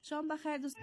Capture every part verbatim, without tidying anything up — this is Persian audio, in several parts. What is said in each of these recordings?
شام بخیر دوست.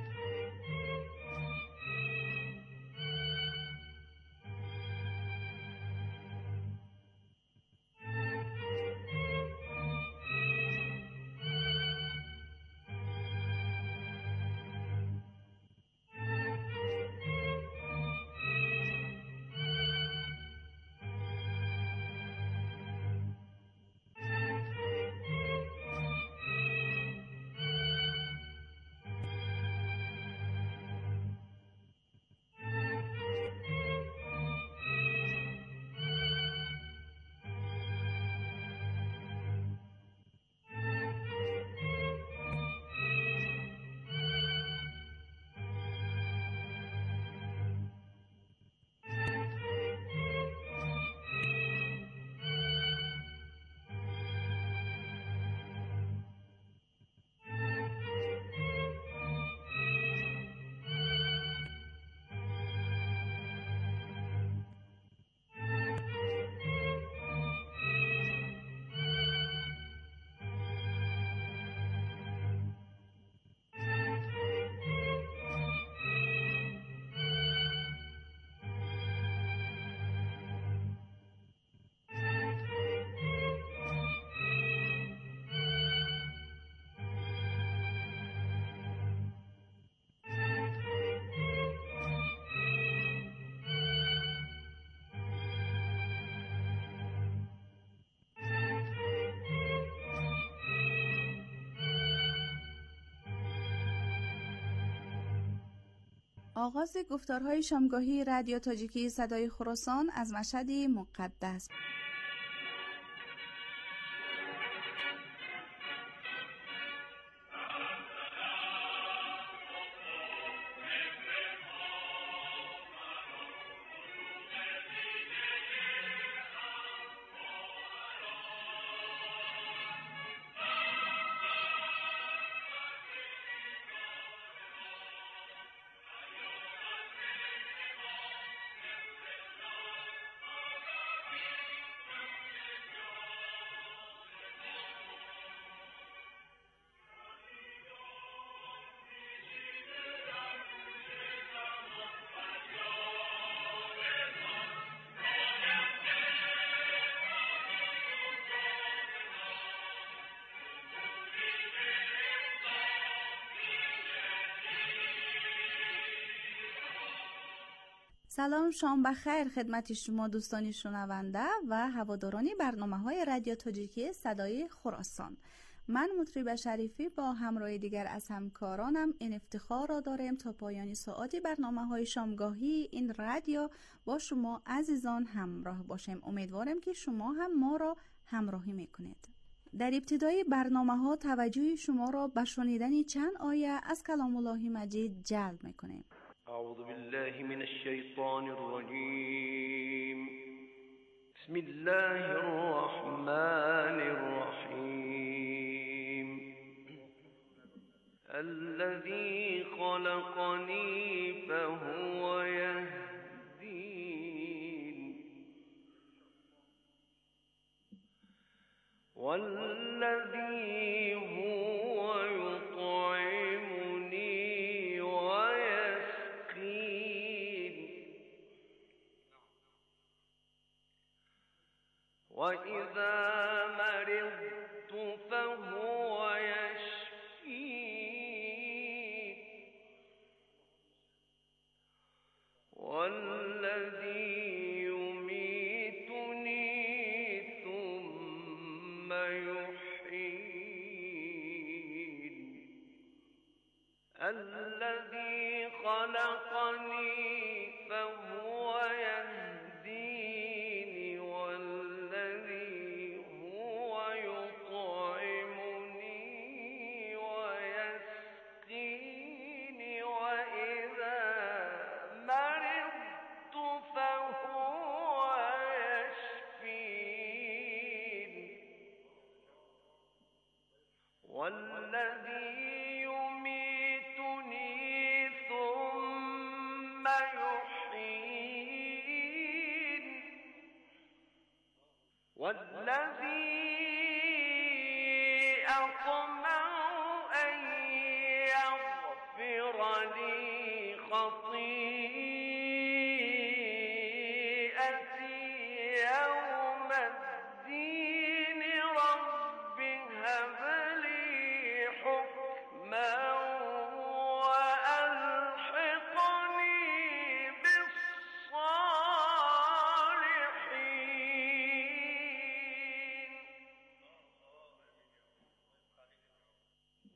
آغاز گفتارهای شامگاهی رادیو تاجیکی صدای خراسان از مشهد مقدس. سلام، شام بخیر خدمت شما دوستانی شنونده و هواداران برنامه‌های رادیو تاجیکی صدای خراسان. من مطرب شریفی با همراه دیگر از همکارانم این افتخار را داریم تا پایان ساعت برنامه‌های شامگاهی این رادیو با شما عزیزان همراه باشیم. امیدوارم که شما هم ما را همراهی میکنید. در ابتدای برنامه‌ها توجه شما را به شنیدن چند آیه از کلام الله مجید جلب میکنیم. أعوذ بالله من الشيطان الرجيم. بسم الله الرحمن الرحيم. الذي خلقني فهو يهدين والذي هو يطعمني وَإِذَا مَرِضْتُ فَهُوَ يَشْفِينِ وَالَّذِي يُمِيتُنِي ثُمَّ يُحْيِينِ الَّذِي خَلَقَنِي فَهُوَ يَهْدِينِ والذي هو يطعمني ويسقيني وإذا مرضت فهو يشفيني والذي يميتني ثم يحييني والذي أطمع أن يغفر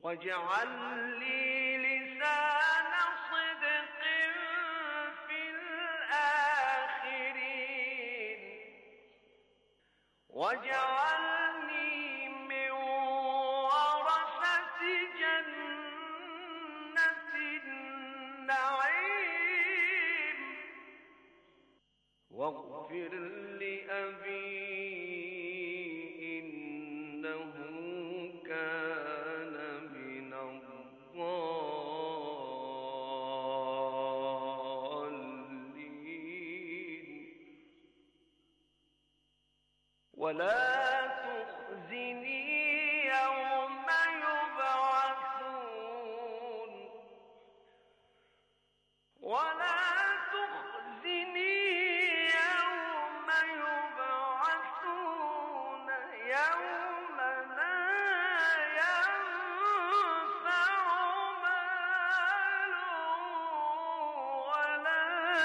واجعل لي لسان صدق في الآخرين واجعلني من ورثة جنة النعيم واغفر لأبي إنه كان من الضالين ولا تخزني يوم يبعثون ولا تخزني يوم يبعثون يوم لا ينفع مال ولا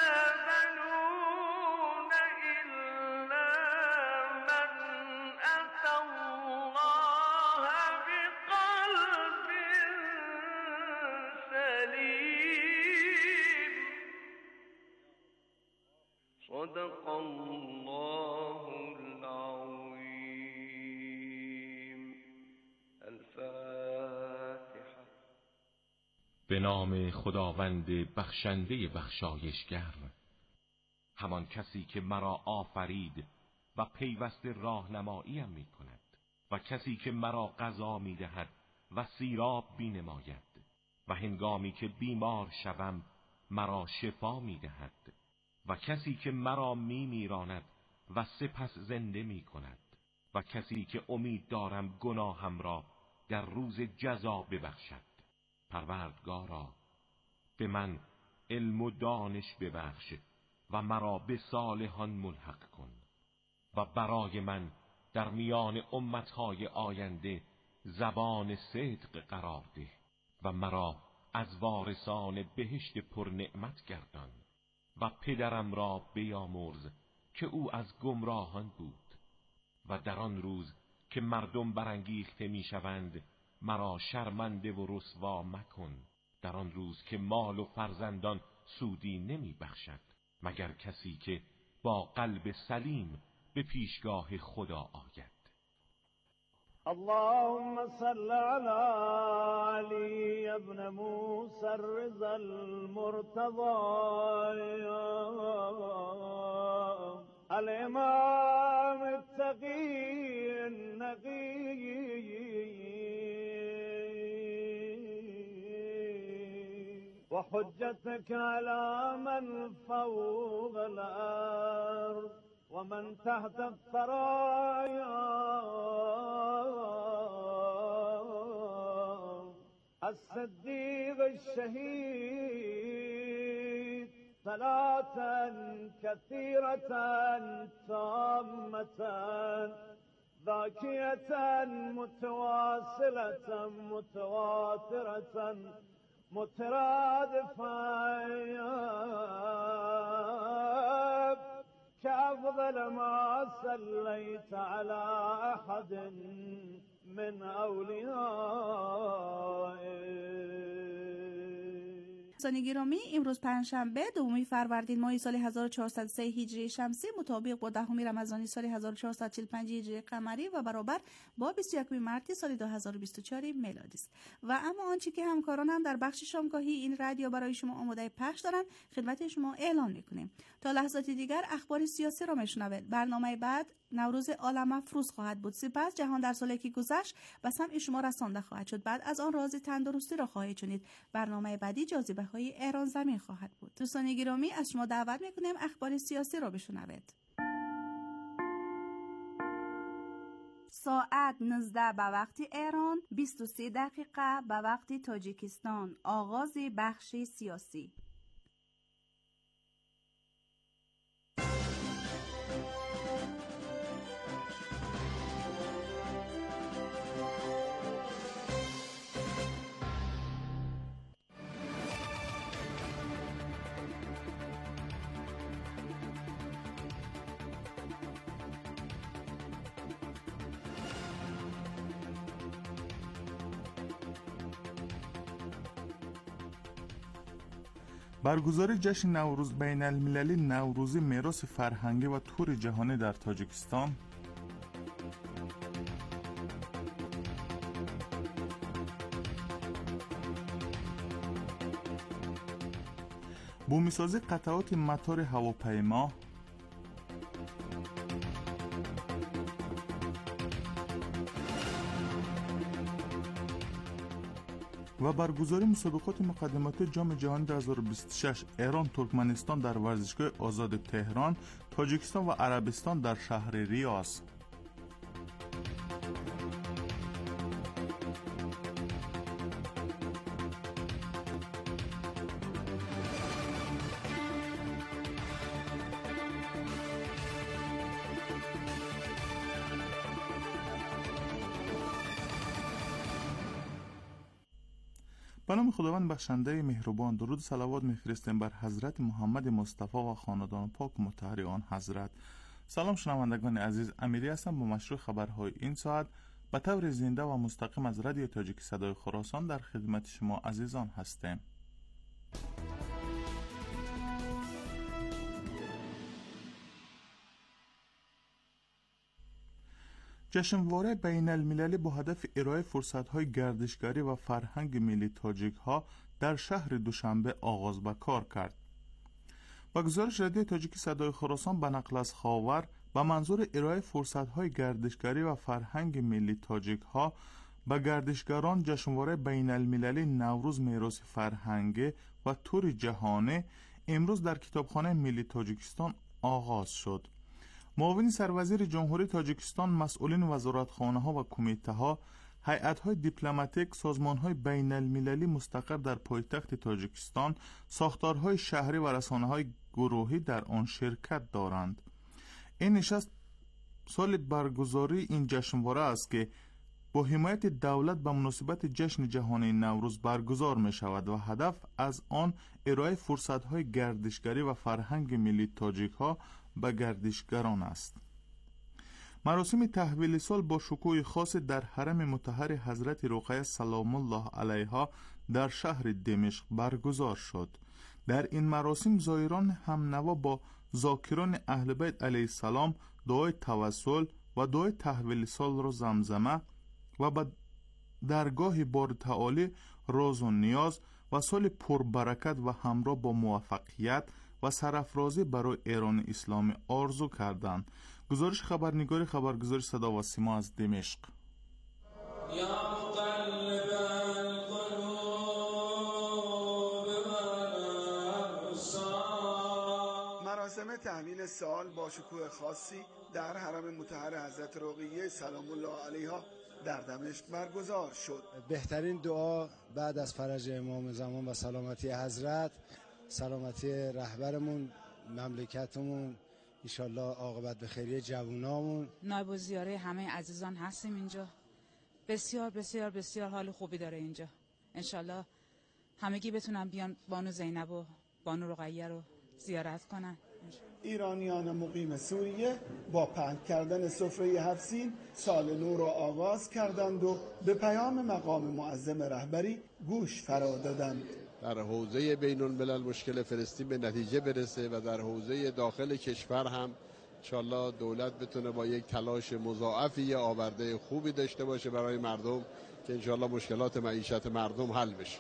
بنون إلا من أتى الله بقلب سليم صدق الله العظيم. الفاتحة. به نام خداوند بخشنده بخشایشگر، همان کسی که مرا آفرید و پیوسته راهنماییم می کند و کسی که مرا غذا می دهد و سیراب می نماید و هنگامی که بیمار شوم مرا شفا می دهد و کسی که مرا می میراند و سپس زنده می کند و کسی که امید دارم گناهم را در روز جزا ببخشد. پروردگارا به من علم و دانش ببخش و مرا به صالحان ملحق کن و برای من در میان امتهای آینده زبان صدق قرار ده و مرا از وارثان بهشت پر نعمت گردان و پدرم را بیامرز که او از گمراهان بود و در آن روز که مردم برانگیخته میشوند مرا شرمنده و رسوا مکن، در آن روز که مال و فرزندان سودی نمی بخشد مگر کسی که با قلب سلیم به پیشگاه خدا آید. اللهم صل على علي ابن موسى الرضا المرتضى الإمام التقي النقي وحجتك على من فوق الأرض ومن تحت الثرايا الصديق الشهيد صلاة كثيرة تامة ذاكية متواصلة متواترة مترادفة كأفضل ما صليت على أحد من أوليائك. دوستان گرامی، امروز پنجشنبه دوم فروردین ماه سال هزار و چهارصد و سه هجری شمسی مطابق با دهم رمضان سال هزار و چهارصد و چهل و پنج هجری قمری و برابر با بیست و یکم مارس سال دو هزار و بیست و چهار میلادی است. و اما آنچه که همکارانم در بخش شامگاهی این رادیو برای شما آماده پخش دارند خدمت شما اعلام میکنیم. تا لحظات دیگر اخبار سیاسی را میشنوید. برنامه بعد نوروز عالم افروز خواهد بود. سپس جهان در سالی که گذشت به سمع شما رسانده خواهد شد. بعد از آن راز تندرستی را خواهید شنید. برنامه بعدی جاذبه های ایران زمین خواهد بود. دوستان گرامی، از شما دعوت میکنیم اخبار سیاسی را بشنوید. ساعت نوزده به وقت ایران، بیست و سه دقیقه به وقت تاجیکستان. آغاز بخش سیاسی. برگزاری جشن نوروز بین المللی نوروزی میراث فرهنگی و تور جهانی در تاجیکستان. بومیسازی قطعات مطار هواپیما. و برگزاری مسابقات مقدمات جام جهانی دو هزار و بیست و شش ایران ترکمنستان در ورزشگاه آزاد تهران، تاجیکستان و عربستان در شهر ریاض. به نام خداوند بخشنده مهربان، درود و صلوات می‌فرستیم بر حضرت محمد مصطفی و خاندان پاک مطهر آن حضرت. سلام شنوندگان عزیز، امیری هستم با مشروع خبرهای این ساعت به طور زنده و مستقیم از رادیو تاجیک صدای خراسان در خدمت شما عزیزان هستیم. جشنواره بین المللی با هدف ارائه فرصت‌های گردشگری و فرهنگ ملی تاجیک‌ها در شهر دوشنبه آغاز به کار کرد. با گزارش رادیو تاجیک صدای خراسان به نقل از خاور، به منظور ارائه فرصت‌های گردشگری و فرهنگ ملی تاجیک‌ها به گردشگران جشنواره بین المللی نوروز میراث فرهنگی و تور جهانی امروز در کتابخانه ملی تاجیکستان آغاز شد. معاون سروزیر جمهوری تاجیکستان، مسئولین وزارتخانه‌ها و کمیته‌ها، هیئت‌های دیپلماتیک، سازمان‌های بین المللی مستقر در پایتخت تاجیکستان، ساختارهای شهری و رسانه‌های گروهی در آن شرکت دارند. این نشست سال برگزاری این جشنواره است که با حمایت دولت به مناسبت جشن جهانی نوروز برگزار می شود و هدف از آن ارائه فرصت‌های گردشگری و فرهنگ ملی تاجیک‌ها به گردشگران است. مراسم تحویل سال با شکوه خاص در حرم مطهر حضرت رقیه سلام الله علیها در شهر دمشق برگزار شد. در این مراسم زائران هم نوا با ذاکران اهل بیت علیه السلام دعای توسل و دعای تحویل سال را زمزمه و به درگاه باری تعالی راز و نیاز و سال پربرکت و همراه با موفقیت و سرافرازی برای ایران اسلامی آرزو کردند. گزارش خبرنگار خبرگزاری صدا و سیما از دمشق. مراسم تحویل سال با شکوه خاصی در حرم مطهر حضرت رقیه سلام الله علیها در دمشق برگزار شد. بهترین دعا بعد از فرج امام زمان و سلامتی حضرت، سلامتی رهبرمون، مملکتمون، انشالله عاقبت به خیریه جوونامون. نایب الزیاره همه عزیزان هستیم اینجا. بسیار بسیار بسیار حال خوبی داره اینجا. انشالله همگی بتونن بیان بانو زینب و بانو رقیه رو زیارت کنن. ایرانیان مقیم سوریه با پهن کردن سفره هفت سین سال نو را آغاز کردند و به پیام مقام معظم رهبری گوش فرا دادند. در حوزه بین الملل مشکل فلسطین به نتیجه برسه و در حوزه داخل کشور هم انشالله دولت بتونه با یک تلاش مضاعفی آورده خوبی داشته باشه برای مردم که انشالله مشکلات معیشت مردم حل بشه.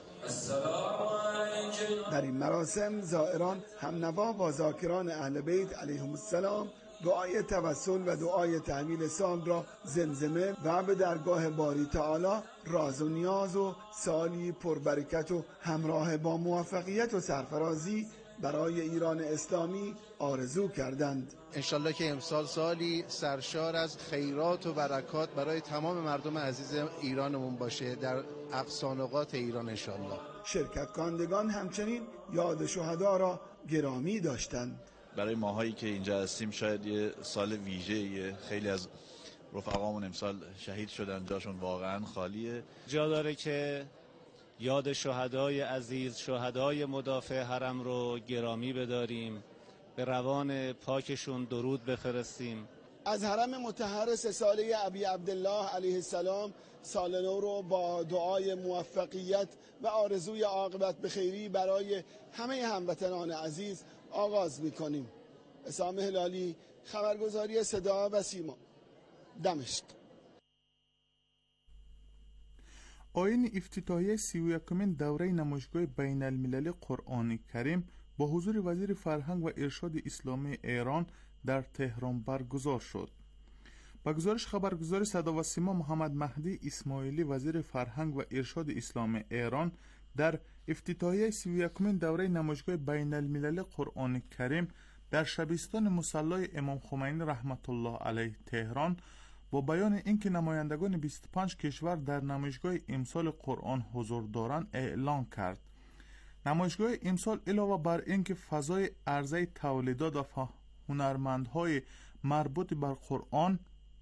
در این مراسم زائران هم نوا با ذاکران اهل بیت علیهم السلام دعای توسل و دعای تحویل سال را زمزمه و به درگاه باری تعالی راز و نیاز و سالی پربرکت و همراه با موفقیت و سرفرازی برای ایران اسلامی آرزو کردند. انشالله که امسال سالی سرشار از خیرات و برکات برای تمام مردم عزیز ایرانمون باشه در اقصا نقاط ایران انشالله. شرکت کنندگان همچنین یاد شهدا را گرامی داشتند. برای ماهایی که اینجا هستیم شاید یه سال ویژه، خیلی از رفقامون امسال شهید شدن، جاشون واقعا خالیه. جا داره که یاد شهدای عزیز، شهدای مدافع حرم رو گرامی بداریم، به روان پاکشون درود بفرستیم از حرم مطهر سه ساله ابی عبدالله علیه السلام سال نو رو با دعای موفقیت و آرزوی عاقبت بخیری برای همه هموطنان عزیز آغاز می‌کنیم. اسام هلالی، خبرگزاری صدا و سیما، دمشق. آیین افتتاحیه سی و یکمین دوره نمایشگاه بین المللی قرآن کریم با حضور وزیر فرهنگ و ارشاد اسلامی ایران در تهران برگزار شد. با گزارش خبرگزار صدا و سیما محمد مهدی اسماعیلی وزیر فرهنگ و ارشاد اسلامی ایران در افتتاحیه سی و یکمین دوره نمایشگاه بین المللی قرآن کریم در شبستان مصلی امام خمینی رحمت الله علیه تهران با بیان اینکه نمایندگان بیست و پنج کشور در نمایشگاه امسال قرآن حضور دارند اعلان کرد. نمایشگاه امسال علاوه بر اینکه فضای عرضه تولیدات و هنرمندهای مربوط بر قرآن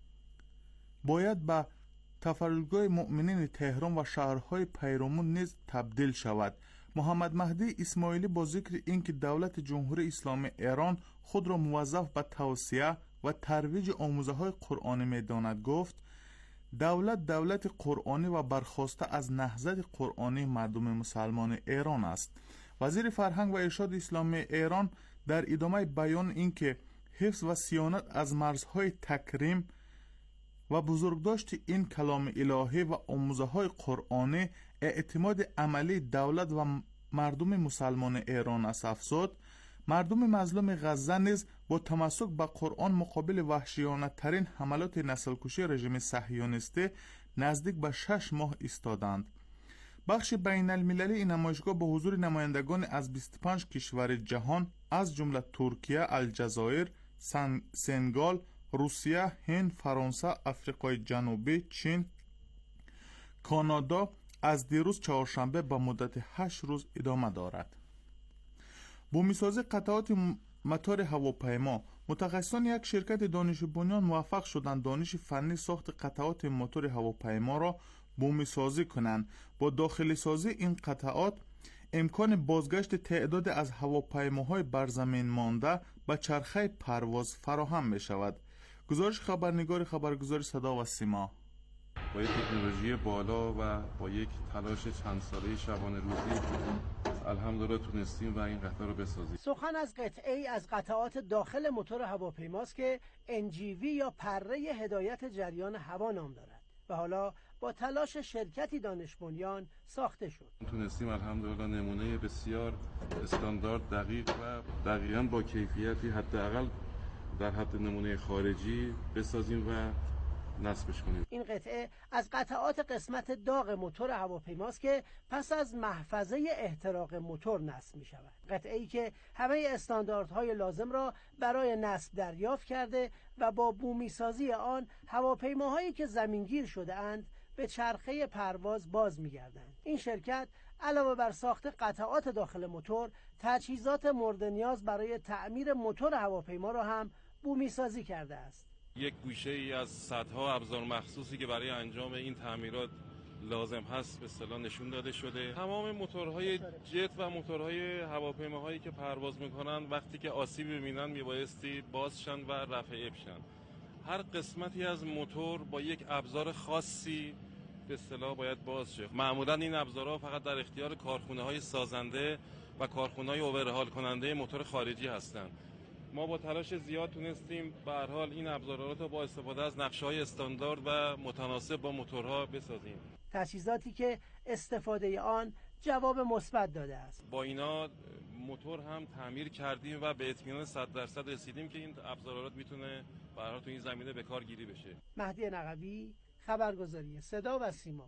باید به تفرجگاه مؤمنین تهران و شهرهای پیرامون نیز تبدیل شود. محمد مهدی اسماعیلی با ذکر اینکه دولت جمهوری اسلامی ایران خود را موظف به توسعه و ترویج آموزه‌های قرآنی می‌داند گفت دولت دولت قرآنی و برخواسته از نهضت قرآنی مردم مسلمان ایران است. وزیر فرهنگ و ارشاد اسلامی ایران در ادامه بیان اینکه حفظ و صیانت از مرزهای تکریم و بزرگداشت این کلام الهی و آموزه‌های قرآنی اعتماد عملی دولت و مردم مسلمان ایران است افزود. مردم مظلوم غزه نیز با تمسک به قرآن مقابل وحشیانه ترین حملات نسل‌کشی رژیم صهیونیستی نزدیک به شش ماه ایستادند. بخش بین المللی این نمایشگاه با حضور نمایندگان از بیست و پنج کشور جهان از جمله ترکیه، الجزایر، سنگال، روسیه، هند، فرانسه، آفریقای جنوبی، چین، کانادا از دیروز چهارشنبه به مدت هشت روز ادامه دارد. بومیسازی قطعات موتور هواپیما. متخصصان یک شرکت دانش بنیان موفق شدند دانش فنی ساخت قطعات موتور هواپیما را بومیسازی کنند. با داخلی سازی این قطعات امکان بازگشت تعداد از هواپیماهای بر زمین مانده به چرخه پرواز فراهم می شود. گزارش خبرنگار خبرگزاری صدا و سیما. با یک تکنولوژی بالا و با یک تلاش چند ساله شبانه روزی الحمدلله تونستیم و این قطعه رو بسازیم. سخن از قطعه از قطعات داخل موتور هواپیماست که ان جی وی یا پره هدایت جریان هوا نام دارد و حالا با تلاش شرکتی دانش بنیان ساخته شد. تونستیم الحمدلله نمونه بسیار استاندارد، دقیق و دقیقاً با کیفیتی حداقل در حد نمونه خارجی بسازیم و نصبش کنیم. این قطعه از قطعات قسمت داغ موتور هواپیماست که پس از محفظه احتراق موتور نصب می شود. قطعه ای که همه استانداردهای لازم را برای نصب دریافت کرده و با بومی سازی آن هواپیماهایی که زمینگیر شده اند به چرخه پرواز باز می گردند. این شرکت علاوه بر ساخت قطعات داخل موتور، تجهیزات مورد نیاز برای تعمیر موتور هواپیما را هم بومی سازی کرده است. یک گوشه ای از صدها ابزار مخصوصی که برای انجام این تعمیرات لازم هست به اصطلاح نشون داده شده. تمام موتورهای جت و موتورهای هواپیماهایی که پرواز میکنن وقتی که آسیب میبینن میبایستی بازشن و رفع بشن. هر قسمتی از موتور با یک ابزار خاصی به اصطلاح باید باز شه. معمولا این ابزارها فقط در اختیار کارخانه‌های سازنده و کارخانه‌های اورهال کننده موتور خارجی هستند. ما با تلاش زیاد تونستیم به هر حال این ابزارها رو با استفاده از نقشه‌های استاندارد و متناسب با موتورها بسازیم. تجهیزاتی که استفاده آن جواب مثبت داده است. با اینا موتور هم تعمیر کردیم و به اطمینان صد درصد رسیدیم که این ابزارات میتونه به هر حال تو این زمینه به کار گیری بشه. مهدی نقوی، خبرگزاری صدا و سیما.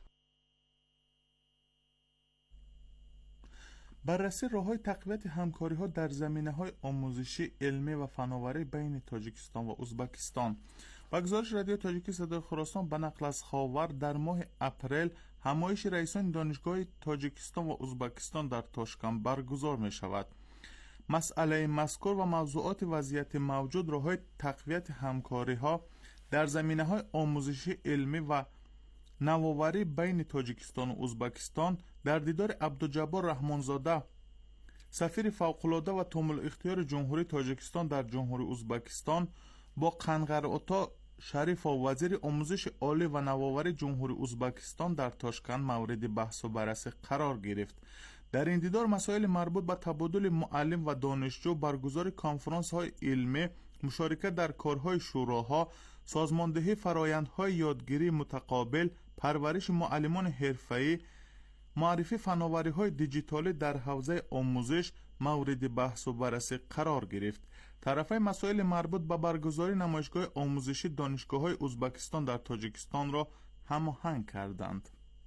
بررسی راه‌های تقویت همکاری‌ها در زمینه‌های آموزشی، علمی و فناوری بین تاجیکستان و ازبکستان. با گزارش رادیو تاجیکی صدای خراسان به نقل از خاور در ماه اپریل همایش رئیسان دانشگاه تاجیکستان و ازبکستان در تاشکند برگزار می‌شود. مسئله مذکور و موضوعات وضعیت موجود راه‌های تقویت همکاری‌ها در زمینه‌های آموزشی، علمی و نوآوری بین تاجیکستان و ازبکستان در دیدار عبدالجبار رحمانزاده سفیر فوق‌العاده و تامل اختیار جمهوری تاجیکستان در جمهوری ازبکستان با قنقر اوتا شریف و وزیر آموزش عالی و نوآوری جمهوری ازبکستان در تاشکند مورد بحث و بررسی قرار گرفت. در این دیدار مسائل مربوط به تبادل معلم و دانشجو، برگزار کنفرانس های علمی، مشارکت در کارهای شوراها، سازماندهی فرآیندهای یادگیری متقابل، پرورش معلمان حرفه‌ای، معرفی فناوری‌های دیجیتالی در حوزه آموزش مورد بحث و بررسی قرار گرفت. طرفین مسائل مربوط به برگزاری نمایشگاه آموزشی دانشگاه‌های ازبکستان در تاجیکستان را هماهنگ کردند.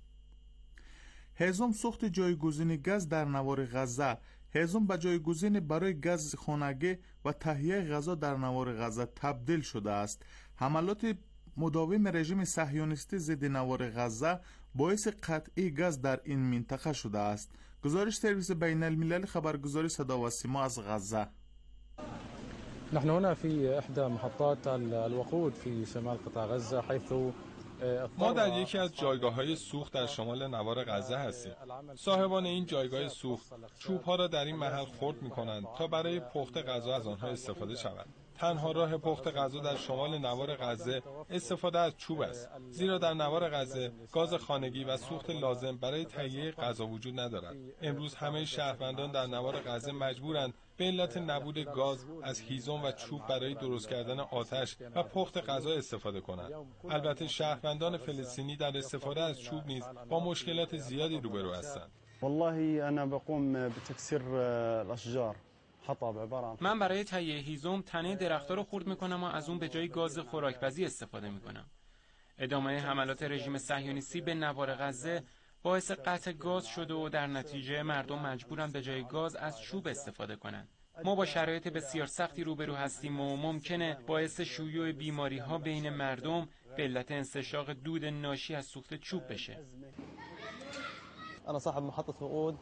هیزم سوخت جایگزین گاز در نوار غزه. هیزم به جایگزین برای گاز خانگی و تهیه غذا در نوار غزه تبدیل شده است. حملات مداوم رژیم صهیونیستی ضد نوار غزه باعث قطعی گاز در این منطقه شده است. گزارش سرویس بین المللی خبرگزاری صدا و سیما از غزه. نحن هنا في احدى محطات الوقود في شمال قطاع غزه حيث ما در یکی از جایگاه‌های سوخت در شمال نوار غزه هستیم. صاحبان این جایگاه سوخت چوب‌ها را در این محل خرد می‌کنند تا برای پخت غذا از آنها استفاده شود. تنها راه پخت غذا در شمال نوار غزه استفاده از چوب است، زیرا در نوار غزه گاز خانگی و سوخت لازم برای تهیه غذا وجود ندارد. امروز همه شهروندان در نوار غزه مجبورند به علت نبود گاز از هیزم و چوب برای درست کردن آتش و پخت غذا استفاده کنند. البته شهروندان فلسطینی در استفاده از چوب نیز با مشکلات زیادی روبرو هستند. والله انا بقوم بتكسير الاشجار. من برای تهیه هیزم تنه درخت‌ها رو خرد می‌کنم و از اون به جای گاز خوراکپزی استفاده می‌کنم. ادامه حملات رژیم صهیونیستی به نوار غزه باعث قطع گاز شده و در نتیجه مردم مجبورن به جای گاز از چوب استفاده کنند. ما با شرایط بسیار سختی روبرو هستیم و ممکنه باعث شیوع بیماری‌ها بین مردم به علت انسشاق دود ناشی از سوخت چوب بشه. انا صاحب محطة وقود.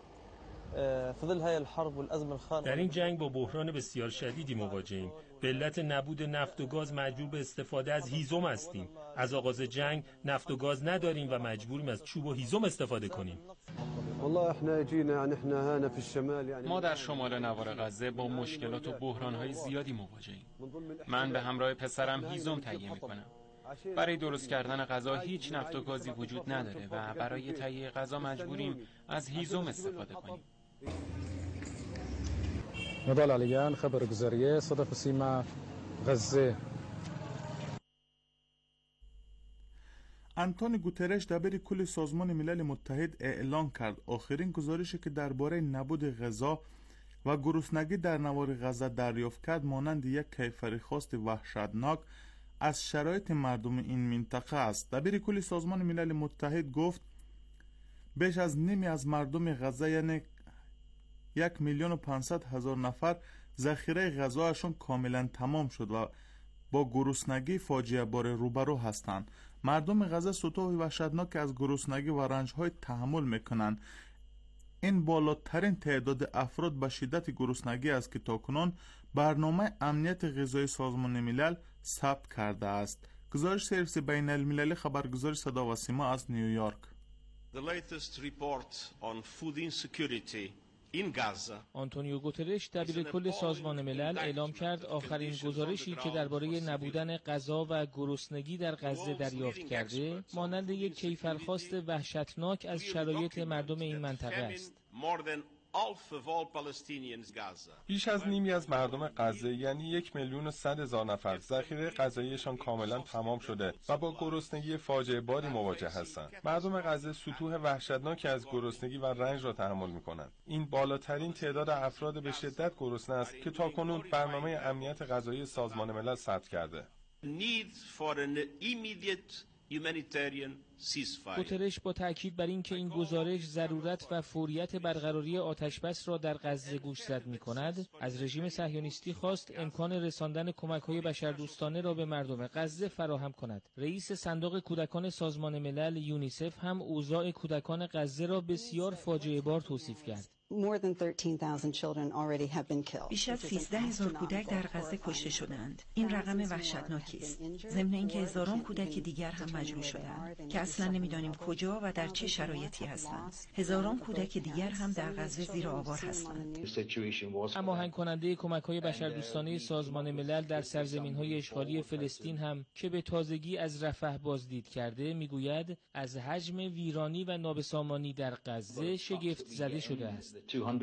در این جنگ با بحران بسیار شدیدی مواجهیم. به علت نبود نفت و گاز مجبور به استفاده از هیزم هستیم. از آغاز جنگ نفت و گاز نداریم و مجبوریم از چوب و هیزم استفاده کنیم. ما در شمال نوار غزه با مشکلات و بحران‌های زیادی مواجهیم. من به همراه پسرم هیزم تهیه می‌کنم. برای درست کردن غذا هیچ نفت و گازی وجود نداره و برای تهیه غذا مجبوریم از هیزم استفاده کنیم. نضال علیان، خبرگزاری صدا و سیما غزه. آنتونیو گوترش دبیر کل سازمان ملل متحد اعلان کرد آخرین گزارشی که درباره نبود غذا و گرسنگی در نوار غزه دریافت کرد مانند یک کیفرخواست وحشتناک از شرایط مردم این منطقه است. دبیر کل سازمان ملل متحد گفت بیش از نیمی از مردم غزه یعنی یک میلیون و پانصد هزار نفر ذخیره غذایشون کاملا تمام شد و با گرسنگی فاجعه بار روبرو هستند. مردم غزه سطوح وحشتناک از گرسنگی و رنج‌های تحمل میکنند. این بالاترین تعداد افراد به شدت گرسنگی است که تاکنون برنامه امنیت غذایی سازمان ملل ثبت کرده است. گزارش سرویس بین المللی خبرگزاری صدا و سیما از نیویورک. The latest report on food insecurity in Gaza. آنتونیو گوترش دبیر کل سازمان ملل اعلام کرد آخرین گزارشی که درباره نبودن غذا و گرسنگی در غزه دریافت کرده مانند یک کیفرخواست وحشتناک از شرایط مردم این منطقه است. بیش از نیمی از مردم غزه یعنی یک میلیون و صد هزار نفر ذخیره غذاییشان کاملا تمام شده و با گرسنگی فاجعه باری مواجه هستند. مردم غزه سطوح وحشتناکی از گرسنگی و رنج را تحمل می‌کنند. این بالاترین تعداد افراد به شدت گرسنه است که تاکنون برنامه امنیت غذایی سازمان ملل ثبت کرده. گوترش با تاکید بر اینکه این گزارش ضرورت و فوریت برقراری آتشبس را در غزه گوشزد می‌کند، از رژیم صهیونیستی خواست امکان رساندن کمک‌های بشردوستانه را به مردم غزه فراهم کند. رئیس صندوق کودکان سازمان ملل یونیسف هم اوضاع کودکان غزه را بسیار فاجعه بار توصیف کرد. بیش از سیزده هزار کودک در غزه کشته شدند. این رقم وحشتناکی است. ضمن اینکه هزاران کودک دیگر هم مجروح شدند که اصلا نمیدانیم کجا و در چه شرایطی هستند. هزاران کودک دیگر هم در غزه زیر آوار هستند. هماهنگ کننده کمک‌های بشردوستانه سازمان ملل در سرزمین‌های اشغالی فلسطین هم که به تازگی از رفح بازدید کرده میگوید از حجم ویرانی و نابسامانی در غزه شگفت زده شده است.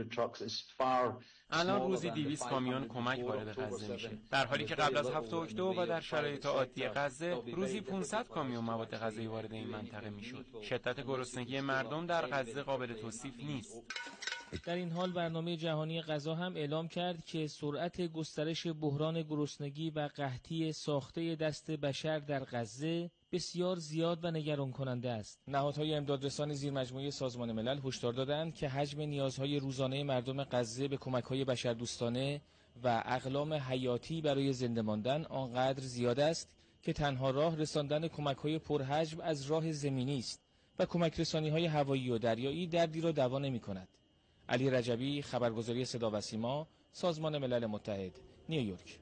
الان روزی دویست کامیون کمک وارد غزه میشه، در حالی که قبل از هفت اکتبر و در شرایط عادی غزه روزی پانصد کامیون مواد غذایی وارد این منطقه میشد. شدت گرسنگی مردم در غزه قابل توصیف نیست. در این حال برنامه جهانی غذا هم اعلام کرد که سرعت گسترش بحران گرسنگی و قحطی ساخته دست بشر در غزه بسیار زیاد و نگران کننده است. نهادهای امدادرسان زیرمجموعه سازمان ملل هشدار دادند که حجم نیازهای روزانه مردم غزه به کمک‌های بشردوستانه و اقلام حیاتی برای زنده ماندن آنقدر زیاد است که تنها راه رساندن کمک‌های پرحجم از راه زمینی است و کمک رسانی‌های هوایی و دریایی دردی را دوا نمی‌کند. علی رجبی، خبرگزاری صدا و سیما، سازمان ملل متحد، نیویورک.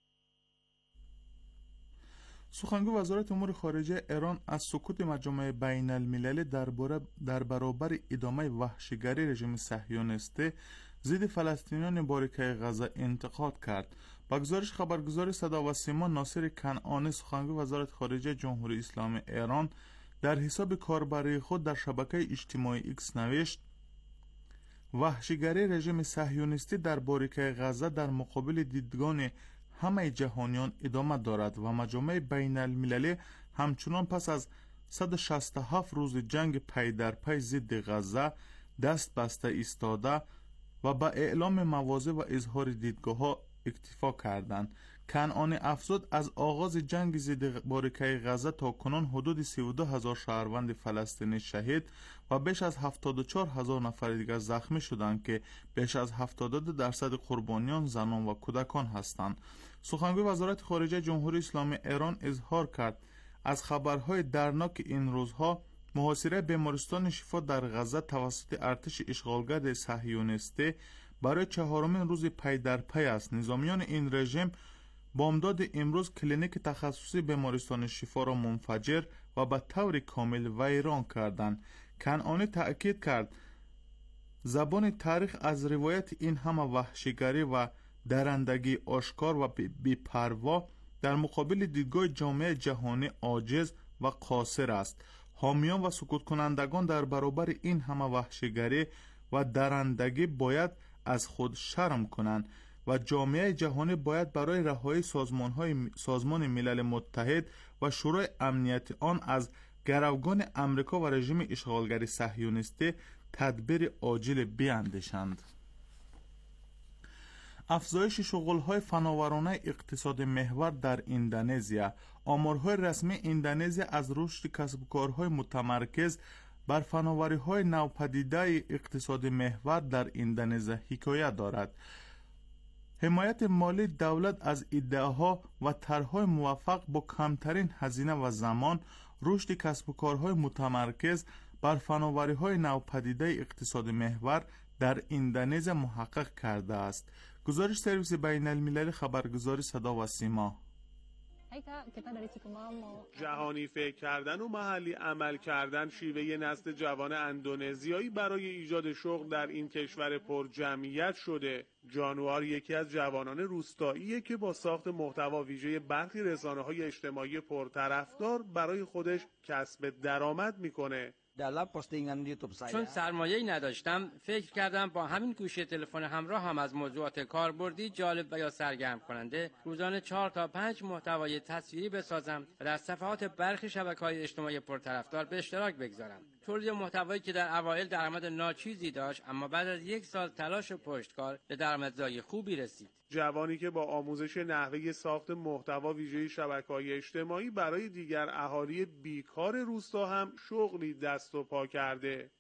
سخنگوی وزارت امور خارجه ایران از سکوت مجامع بین المللی درباره در برابر ادامه وحشیگری رژیم صهیونیستی ضد فلسطینیان باریکه غزه انتقاد کرد. با گزارش خبرگزاری صدا و سیما، ناصر کنعانی، سخنگوی وزارت خارجه جمهوری اسلامی ایران، در حساب کاربری خود در شبکه اجتماعی ایکس نوشت: وحشیگری رژیم صهیونیستی در باریکه غزه در مقابل دیدگان همه جهانیان ادامه دارد و مجامع بین المللی همچنان پس از صد و شصت و هفت روز جنگ پی در پی ضد غزه دست بسته ایستاده و با اعلام مواضع و اظهار دیدگاه ها اکتفا کردند. کنعانی افزود از آغاز جنگ ضد باریکه غزه تا کنون حدود سی و دو هزار شهروند فلسطینی شهید و بیش از هفتاد و چهار هزار نفر دیگر زخمی شدند که بیش از هفتاد و دو درصد قربانیان زنان و کودکان هستند. سخنگوی وزارت خارجه جمهوری اسلامی ایران اظهار کرد از خبرهای دردناک این روزها محاصره بیمارستان شفا در غزه توسط ارتش اشغالگر صهیونیستی برای چهارمین روز پی در پی است. نظامیان این رژیم بامداد امروز کلینیک تخصصی بیمارستان شفا را منفجر و به طور کامل ویران کردند. کنعانی تأکید کرد زبان تاریخ از روایت این همه وحشیگری و درندگی آشکار و بی‌پروا در مقابل دیدگاه جامعه جهانی عاجز و قاصر است. حامیان و سکوت کنندگان در برابر این همه وحشیگری و درندگی باید از خود شرم کنند و جامعه جهانی باید برای رهایی سازمان‌های سازمان ملل متحد و شورای امنیت آن از گروگان امریکا و رژیم اشغالگری صهیونیستی تدبیر عاجل بیاندیشند. افزایش شغل‌های فناورانه اقتصاد محور در اندونزیا. آمارهای رسمی اندونزیا از رشد کسب و کارهای متمرکز بر فناوری‌های نوپدیده اقتصاد محور در اندونزیا حکایت دارد. حمایت مالی دولت از ایده‌ها و طرح‌های موفق با کمترین هزینه و زمان رشد کسب و کارهای متمرکز بر فناوری‌های نوپدیده اقتصاد محور در اندونزیا محقق کرده است. گزارش سرویس بین المللی خبرگزاری صدا و سیما. جهانی فکر کردن و محلی عمل کردن شیوه نسل جوان اندونزیایی برای ایجاد شغل در این کشور پر جمعیت شده. جانوار یکی از جوانان روستاییه که با ساخت محتوا ویژه برخی رسانه‌های اجتماعی پرطرفدار برای خودش کسب درآمد میکنه. چون سرمایه‌ای نداشتم فکر کردم با همین گوشی تلفن همراه هم از موضوعات کاربردی جالب و یا سرگرم کننده روزانه چهار تا پنج محتوای تصویری بسازم و در صفحات برخی شبکه‌های اجتماعی پرطرفدار به اشتراک بگذارم. تولید محتوایی که در اوایل درآمد ناچیزی داشت اما بعد از یک سال تلاش و پشتکار به درآمدزایی خوبی رسید. جوانی که با آموزش نحوه ساخت محتوا ویژه شبکه‌های اجتماعی برای دیگر اهالی بیکار روستا هم شغلی دست و پا کرده.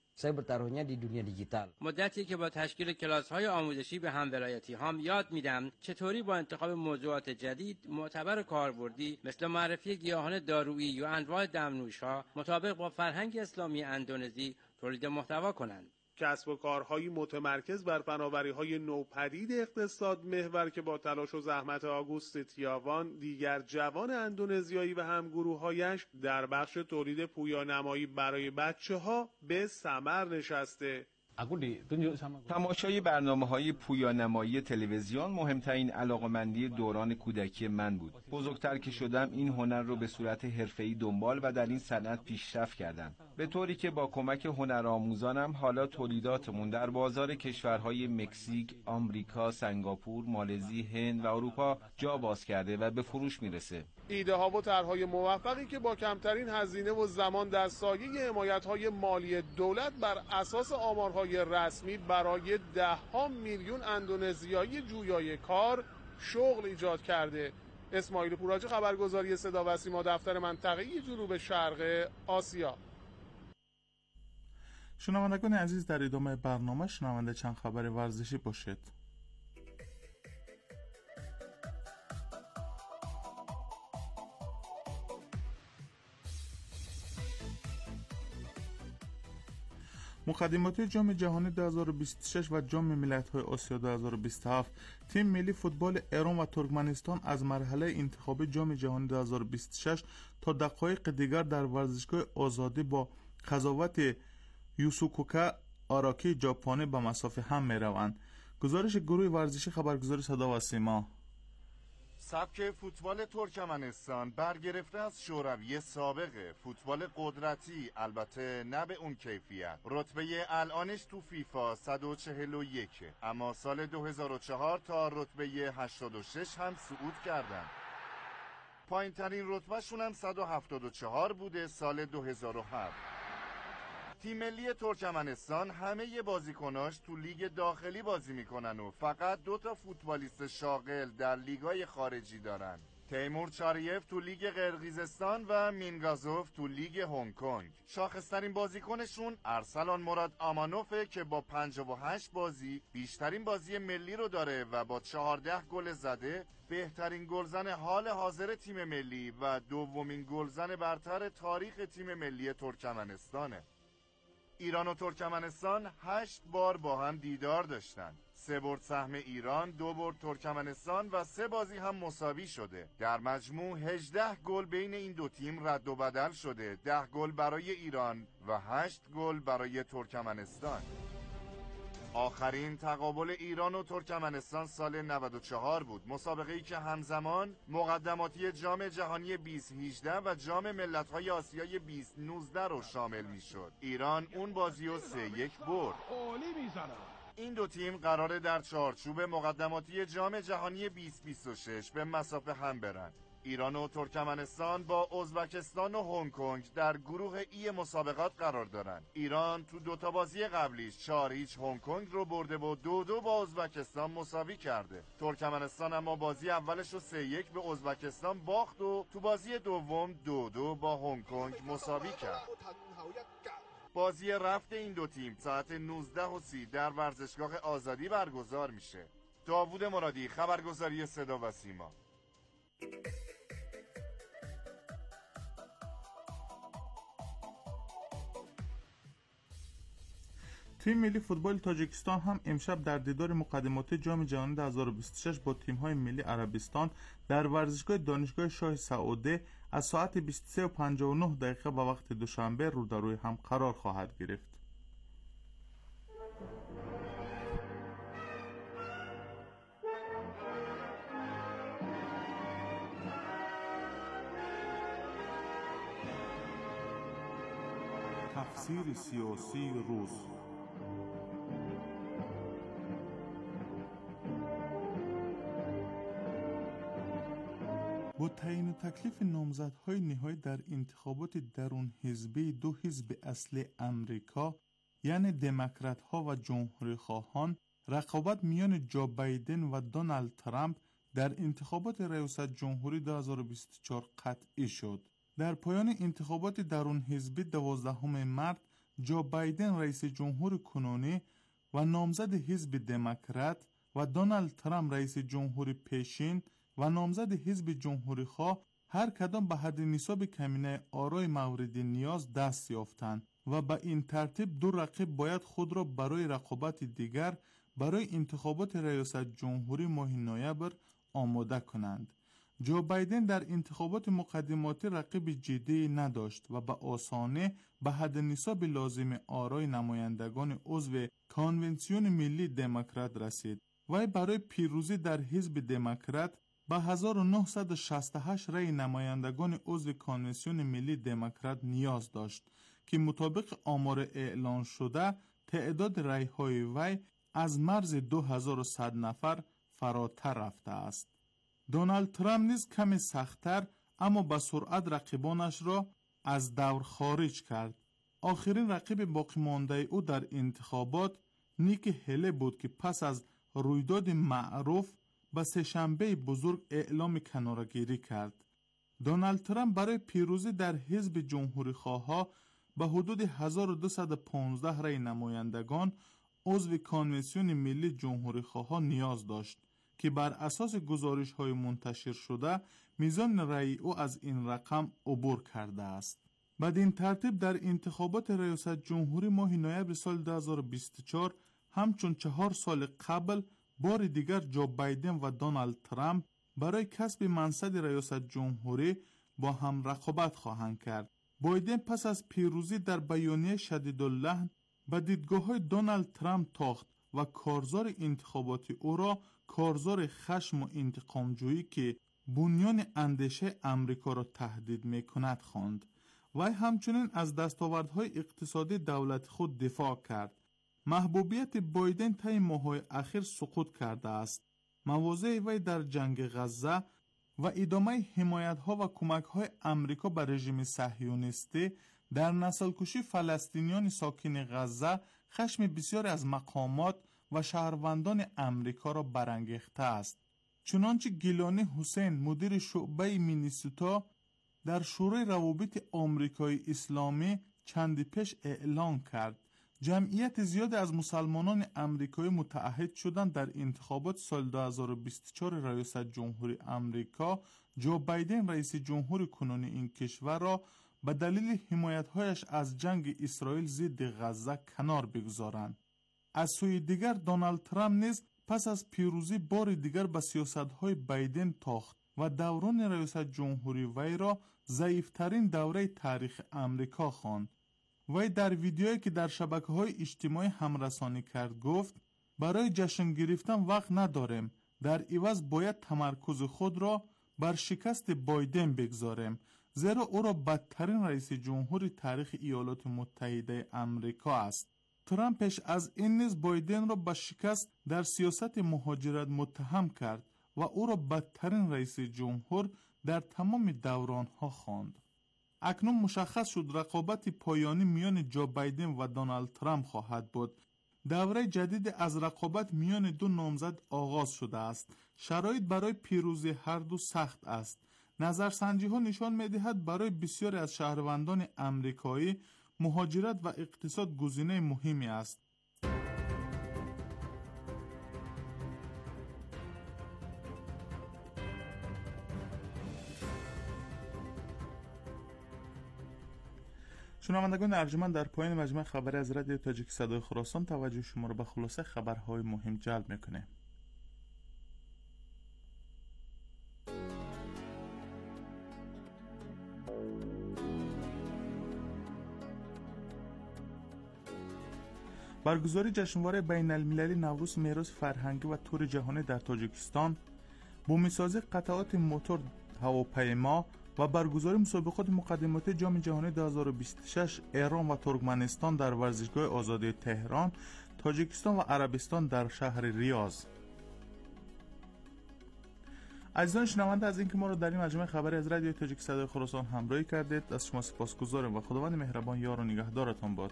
مدتی که با تشکیل کلاس‌های آموزشی به همولایتی هام یاد میدم چطوری با انتخاب موضوعات جدید معتبر و کاربردی مثل معرفی گیاهان دارویی یا انواع دمنوش‌ها مطابق با فرهنگ اسلامی اندونزی تولید محتوا کنند. کسب و کارهایی متمرکز بر فناوری‌های نوپدید اقتصاد محور که با تلاش و زحمت آگوست تیاوان، دیگر جوان اندونزیایی و همگروه‌هایش در بخش تولید پویانمایی برای بچه‌ها به ثمر نشسته. تماشای برنامه‌های پویانمایی تلویزیون مهمترین علاقه‌مندی دوران کودکی من بود. بزرگتر که شدم این هنر رو به صورت حرفه‌ای دنبال و در این صنعت پیشرفت کردم، به طوری که با کمک هنرآموزانم حالا تولیداتمون در بازار کشورهای مکزیک، آمریکا، سنگاپور، مالزی، هند و اروپا جا باز کرده و به فروش میرسه. ایده ها و طرح‌های موفقی که با کمترین هزینه و زمان در سایه حمایت‌های مالی دولت بر اساس آمارهای رسمی برای ده ها میلیون اندونزیایی جویای کار شغل ایجاد کرده. اسماعیل پوراجی، خبرگزاری صدا و سیما، دفتر منطقه‌ای جنوب شرق آسیا. شنوندگان عزیز، در ادامه برنامه شنونده چند خبر ورزشی باشید. مقدماتی جام جهانی دو هزار و بیست و شش و جام ملت‌های آسیا دو هزار و بیست و هفت، تیم ملی فوتبال ایران و ترکمنستان از مرحله انتخابی جام جهانی دو هزار و بیست و شش تا دقایق دیگر در ورزشگاه آزادی با قضاوت یوسوکوکا آراکی ژاپنی به مسافه هم می‌روند. گزارش گروه ورزشی خبرگزاری صدا و سیما. سبک فوتبال ترکمنستان برگرفته از شوروی سابقه، فوتبال قدرتی، البته نه به اون کیفیت. رتبه الانش تو فیفا صد و چهل و یک، اما سال دو هزار و چهار تا رتبه هشتاد و شش هم صعود کردن. پایین ترین رتبه شون هم صد و هفتاد و چهار بوده سال دو هزار و هفت. تیم ملی ترکمنستان همه بازیکناش تو لیگ داخلی بازی میکنن و فقط دو تا فوتبالیست شاغل در لیگای خارجی دارن. تیمور چاریف تو لیگ قرقیزستان و مینگازوف تو لیگ هنگ کنگ. شاخصترین بازیکنشون ارسلان مراد آمانوفه که با پنجاه و هشت بازی بیشترین بازی ملی رو داره و با چهارده گل زده بهترین گلزن حال حاضر تیم ملی و دومین گلزن برتر تاریخ تیم ملی ترکمنستانه. ایران و ترکمنستان هشت بار با هم دیدار داشتن. سه برد سهم ایران، دو برد ترکمنستان و سه بازی هم مساوی شده. در مجموع هجده گل بین این دو تیم رد و بدل شده. ده گل برای ایران و هشت گل برای ترکمنستان. آخرین تقابل ایران و ترکمنستان سال نود و چهار بود، مسابقه‌ای که همزمان مقدماتی جام جهانی بیست هجده و جام ملت‌های آسیای بیست نوزده رو شامل می‌شد. ایران اون بازی رو سه یک برد. این دو تیم قراره در چارچوب مقدماتی جام جهانی بیست بیست و شش به مسافه هم برن. ایران و ترکمنستان با ازبکستان و هنگ کنگ در گروه ای مسابقات قرار دارن. ایران تو دوتا بازی قبلیش چهار هیچ هنگ کنگ رو برده و دو دو با ازبکستان مساوی کرده. ترکمنستان اما بازی اولش رو سه یک به ازبکستان باخت و تو بازی دوم دو دو با هنگ کنگ مساوی کرد. بازی رفت این دو تیم ساعت نوزده و سی در ورزشگاه آزادی برگزار میشه. داوود مرادی، خبرگزاری صدا و سیما. تیم ملی فوتبال تاجیکستان هم امشب در دیدار مقدماتی جام جهانی دو هزار و بیست و شش با تیم‌های ملی عربستان در ورزشگاه دانشگاه شاه سعوده از ساعت بیست و سه و پنجاه و نه دقیقه به وقت دوشنبه رو در روی هم قرار خواهد گرفت. تفسیر سیاسی روز. با تعیین تکلیف نامزدهای نهایی در انتخابات درون حزبی دو حزب اصلی امریکا یعنی دموکرات ها و جمهوری خواهان، رقابت میان جو بایدن و دونالد ترامپ در انتخابات ریاست جمهوری دو هزار و بیست و چهار قطعی شد. در پایان انتخابات درون حزبی دوازدهم مارس، جو بایدن رئیس جمهور کنونی و نامزد حزب دموکرات و دونالد ترامپ رئیس جمهور پیشین و نامزد حزب جمهوری خواه هر کدام به حد نصاب کمینه آرای مورد نیاز دست یافتند. و به این ترتیب دو رقیب باید خود را برای رقابت دیگر برای انتخابات ریاست جمهوری ماه نوامبر آماده کنند. جو بایدن در انتخابات مقدماتی رقیب جدی نداشت و به آسانی به حد نصاب لازم آرای نمایندگان عضو کانونسیون ملی دموکرات رسید. وی برای پیروزی در حزب دموکرات به هزار و نهصد و شصت و هشت رأی نمایندگان عضو کانونسیون ملی دموکرات نیاز داشت که مطابق آمار اعلان شده تعداد رأی‌های وی از مرز دو هزار و صد نفر فراتر رفته است. دونالد ترامپ نیز کمی سخت‌تر اما به سرعت رقیبانش را از دور خارج کرد. آخرین رقیب باقی مانده او در انتخابات نیک هلی بود که پس از رویداد معروف به سه‌شنبه بزرگ اعلام کناره‌گیری کرد. دونالد ترامپ برای پیروزی در حزب جمهوری خواها به حدود هزار و دویست و پانزده رأی نمایندگان عضو کانونسیون ملی جمهوری خواها نیاز داشت که بر اساس گزارش های منتشر شده میزان رأی او از این رقم عبور کرده است. بدین ترتیب در انتخابات ریاست جمهوری ماه نوامبر سال دو هزار و بیست و چهار همچون چهار سال قبل بار دیگر جو بایدن و دونالد ترامپ برای کسب منصب ریاست جمهوری با هم رقابت خواهند کرد. بایدن پس از پیروزی در بیانیه شدیداللحن به دیدگاه‌های دونالد ترامپ تاخت و کارزار انتخاباتی او را کارزار خشم و انتقامجویی که بنیان اندیشه امریکا را تهدید می‌کند خواند. وی همچنین از دستاوردهای اقتصادی دولت خود دفاع کرد. محبوبیت بایدن طی ماه‌های اخیر سقوط کرده است. مواضع وی در جنگ غزه و ادامه حمایت‌ها و کمک‌های امریکا به رژیم صهیونیستی در نسل‌کشی فلسطینیان ساکن غزه خشم بسیاری از مقامات و شهروندان امریکا را برانگیخته است. چنانچه گیلانی حسین مدیر شعبه مینیسوتا در شورای روابط آمریکای اسلامی چندی پیش اعلان کرد جمعیت زیاد از مسلمانان امریکایی متعهد شدند در انتخابات سال دو هزار و بیست و چهار ریاست جمهوری امریکا جو بایدن رئیس جمهور کنونی این کشور را به دلیل حمایت‌هایش از جنگ اسرائیل ضد غزه کنار بگذارند. از سوی دیگر دونالد ترامپ نیز پس از پیروزی بار دیگر به سیاست‌های بایدن تاخت و دوران ریاست جمهوری وی را ضعیف‌ترین دوره تاریخ امریکا خواند. وی در ویدیویی که در شبکه‌های اجتماعی همرسانی کرد گفت برای جشن گرفتن وقت نداریم، در عوض باید تمرکز خود را بر شکست بایدن بگذاریم، زیرا او را بدترین رئیس جمهور تاریخ ایالات متحده امریکا است. ترامپ پیش از این نیز بایدن را به شکست در سیاست مهاجرت متهم کرد و او را بدترین رئیس جمهور در تمام دوران‌ها خواند. اکنون مشخص شد رقابت پایانی میان جو بایدن و دونالد ترامپ خواهد بود. دوره جدید از رقابت میان دو نامزد آغاز شده است. شرایط برای پیروزی هر دو سخت است. نظرسنجی ها نشان می‌دهد برای بسیاری از شهروندان امریکایی مهاجرت و اقتصاد گزینه مهمی است. شنوندگان ارجمند، در پایان مجموعه خبری از رادیو تاجیک صدای خراسان توجه شما را به خلاصه خبرهای مهم جلب میکنه. برگزاری جشنواره بین المللی نوروز میراث فرهنگی و تور جهانی در تاجیکستان، بومیسازی قطعات موتور هواپیما و برگزاری مسابقات مقدماتی جام جهانی دو هزار و بیست و شش ایران و ترکمنستان در ورزشگاه آزادی تهران، تاجیکستان و عربستان در شهر ریاض. عزیزان شنونده از اینکه ما را در این مجموعه خبری از رادیو تاجیک صدای خراسان همراهی کردید از شما سپاسگزارم و خداوند مهربان یار و نگهدارتان باد.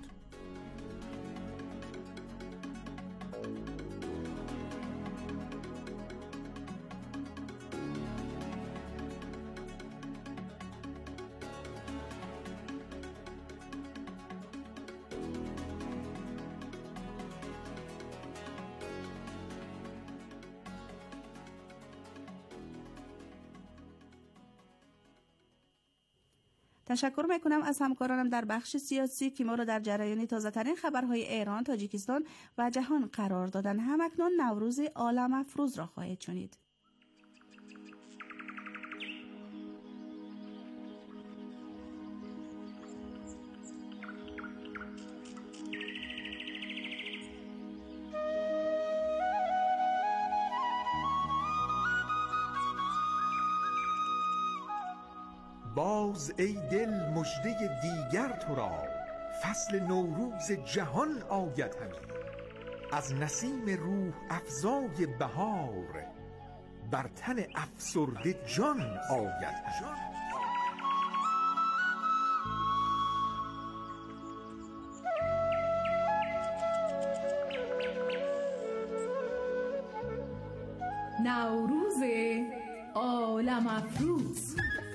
تشکر میکنم از همکارانم در بخش سیاسی که ما را در جریان تازه‌ترین خبرهای ایران، تاجیکستان و جهان قرار دادن. همکنون نوروز عالم افروز را خواهید شنید. باز ای دل مژده دیگر تو را، فصل نوروز جهان آید همی. از نسیم روح افزای بهار، بر تن افسرده جان آید همی. نوروز عالم افروز.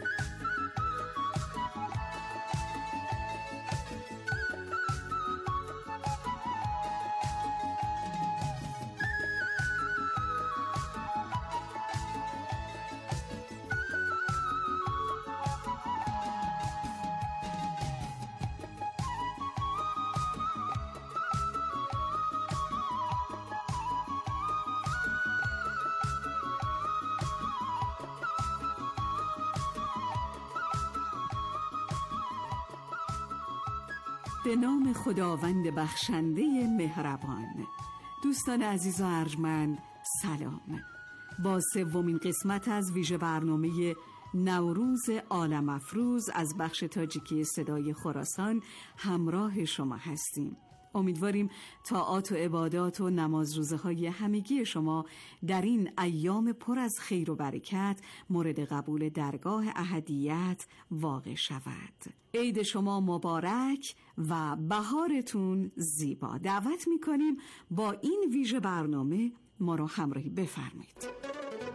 به نام خداوند بخشنده مهربان. دوستان عزیز و ارجمند سلام. با سومین قسمت از ویژه برنامه نوروز عالم افروز از بخش تاجیکی صدای خراسان همراه شما هستیم. امیدواریم طاعات و عبادات و نماز روزه های همگی شما در این ایام پر از خیر و برکت مورد قبول درگاه احدیت واقع شود. عید شما مبارک و بهارتون زیبا. دعوت میکنیم با این ویژه برنامه ما رو همراهی بفرمایید.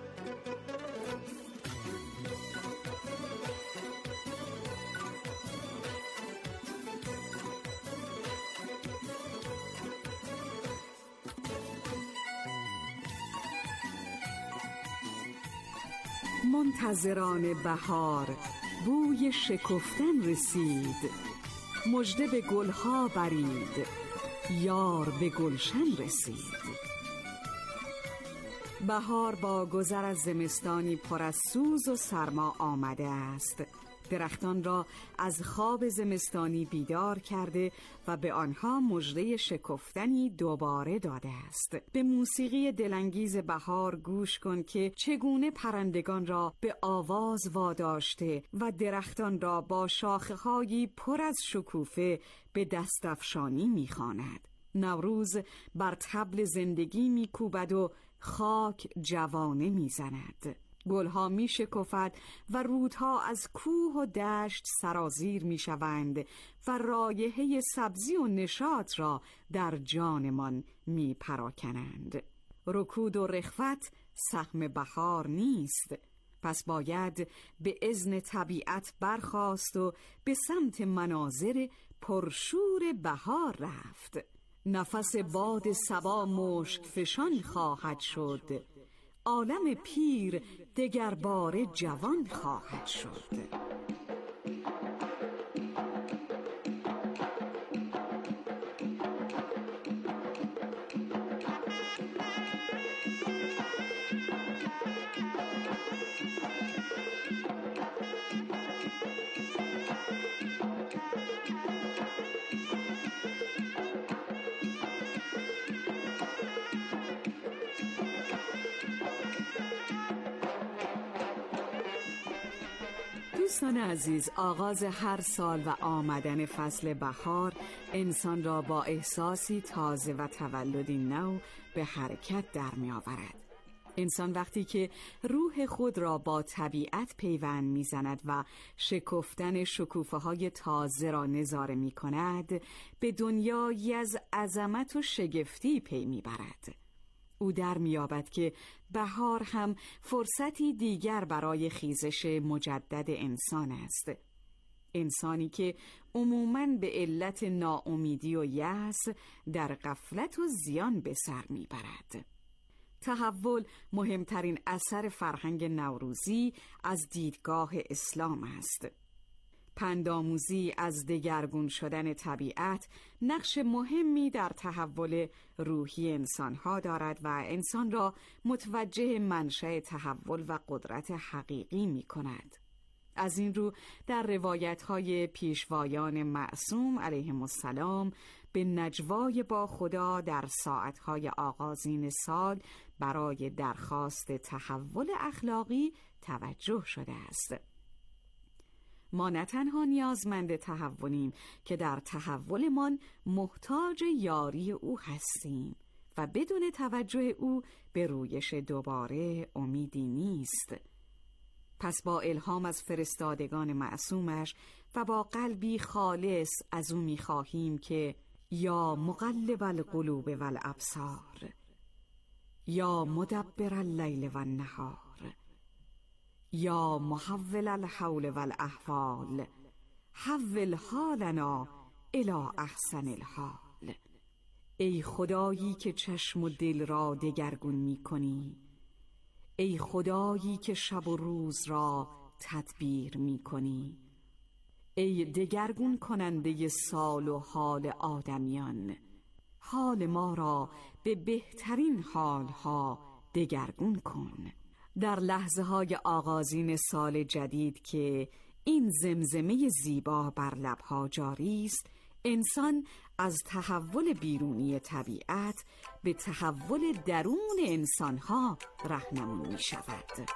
منتظران بهار بوی شکفتن رسید، مژده به گلها برید، یار به گلشن رسید. بهار با گذر از زمستانی پر از سوز و سرما آمده است. درختان را از خواب زمستانی بیدار کرده و به آنها مژده شکفتنی دوباره داده است. به موسیقی دلانگیز بهار گوش کن که چگونه پرندگان را به آواز واداشته و درختان را با شاخه‌هایی پر از شکوفه به دستفشانی می‌خواند. نوروز بر طبل زندگی می‌کوبد و خاک جوانه می‌زند. گلها می شکفد و رودها از کوه و دشت سرازیر می شوند و رایحه سبزی و نشاط را در جانمان می پراکنند. رکود و رخوت سهم بهار نیست، پس باید به اذن طبیعت برخاست و به سمت مناظر پرشور بهار رفت. نفس باد صبا مشک فشان خواهد شد، عالم پیر دگر باره جوان خواهد شد. دوستان عزیز، آغاز هر سال و آمدن فصل بهار انسان را با احساسی تازه و تولدی نو به حرکت در می آورد. انسان وقتی که روح خود را با طبیعت پیوند می زند و شکفتن شکوفه های تازه را نظاره می کند، به دنیایی از عظمت و شگفتی پی می برد. او در می‌یابد که بهار هم فرصتی دیگر برای خیزش مجدد انسان است. انسانی که عموماً به علت ناامیدی و یأس در غفلت و زیان به سر می‌برد. تحول مهمترین اثر فرهنگ نوروزی از دیدگاه اسلام است. پندآموزی از دگرگون شدن طبیعت نقش مهمی در تحول روحی انسانها دارد و انسان را متوجه منشأ تحول و قدرت حقیقی می کند. از این رو در روایت‌های پیشوایان معصوم علیهم السلام به نجوای با خدا در ساعت‌های آغازین سال برای درخواست تحول اخلاقی توجه شده است. ما نه تنها نیازمند تحولیم که در تحولمان محتاج یاری او هستیم و بدون توجه او به رویش دوباره امیدی نیست. پس با الهام از فرستادگان معصومش و با قلبی خالص از او می‌خواهیم که یا مقلب القلوب والابصار، یا مدبر اللیل والنهار، یا محول الحول والاحوال، حول حالنا الی احسن الحال. ای خدایی که چشم و دل را دگرگون می کنی، ای خدایی که شب و روز را تدبیر می کنی، ای دگرگون کننده سال و حال آدمیان، حال ما را به بهترین حالها دگرگون کن. در لحظه های آغازین سال جدید که این زمزمه زیبا بر لبها جاری است، انسان از تحول بیرونی طبیعت به تحول درون انسانها راهنمون می شود.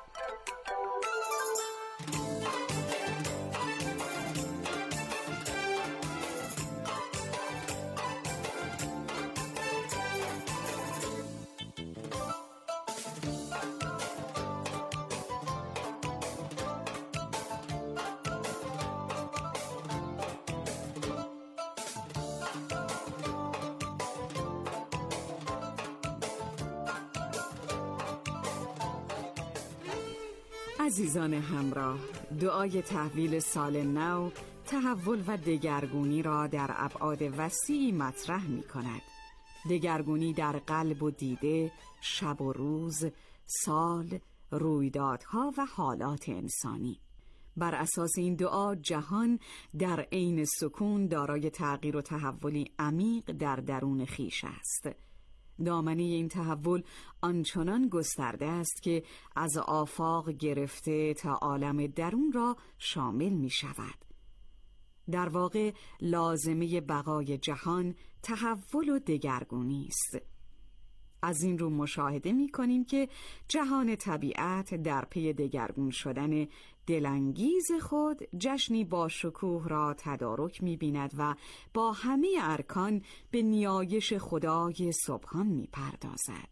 عزیزان همراه، دعای تحویل سال نو تحول و دگرگونی را در ابعاد وسیعی مطرح می کند. دگرگونی در قلب و دیده، شب و روز، سال، رویدادها و حالات انسانی. بر اساس این دعا جهان در عین سکون دارای تغییر و تحولی عمیق در درون خویش است. دامنه این تحول آنچنان گسترده است که از آفاق گرفته تا عالم درون را شامل می شود. در واقع لازمه بقای جهان تحول و دگرگونی است. از این رو مشاهده می کنیم که جهان طبیعت در پی دگرگون شدن دلانگیز خود جشنی با شکوه را تدارک می بیند و با همه ارکان به نیایش خدای سبحان می پردازد.